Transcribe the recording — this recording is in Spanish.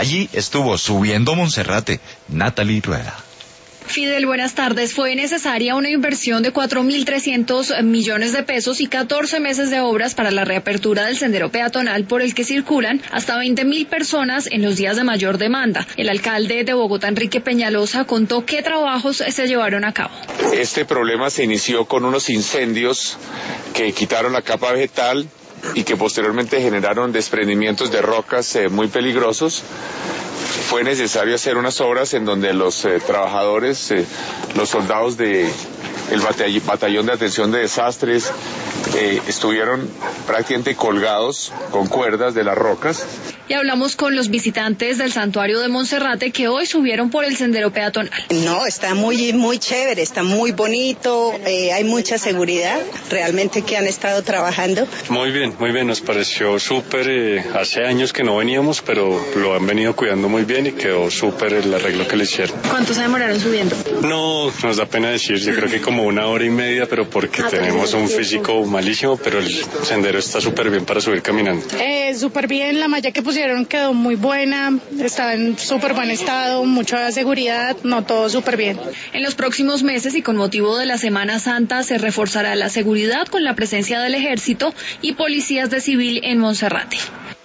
Allí estuvo subiendo Monserrate, Natalie Rueda. Fidel, buenas tardes. Fue necesaria una inversión de 4.300 millones de pesos y 14 meses de obras para la reapertura del sendero peatonal por el que circulan hasta 20.000 personas en los días de mayor demanda. El alcalde de Bogotá, Enrique Peñalosa, contó qué trabajos se llevaron a cabo. Este problema se inició con unos incendios que quitaron la capa vegetal y que posteriormente generaron desprendimientos de rocas muy peligrosos. Fue necesario hacer unas obras en donde los trabajadores, los soldados del batallón de atención de desastres estuvieron prácticamente colgados con cuerdas de las rocas. Y hablamos con los visitantes del santuario de Monserrate que hoy subieron por el sendero peatonal. No, está muy chévere, está muy bonito, hay mucha seguridad, realmente que han estado trabajando. Muy bien, nos pareció súper, hace años que no veníamos, pero lo han venido cuidando muy bien y quedó súper el arreglo que le hicieron. ¿Cuánto se demoraron subiendo? No, nos da pena decir, yo creo que como 1 hora y media, pero porque tenemos un físico malísimo, pero el sendero está súper bien para subir caminando. Súper bien, la malla que pusieron quedó muy buena, está en súper buen estado, mucha seguridad, no, todo súper bien. En los próximos meses y con motivo de la Semana Santa se reforzará la seguridad con la presencia del Ejército y policías de civil en Monserrate.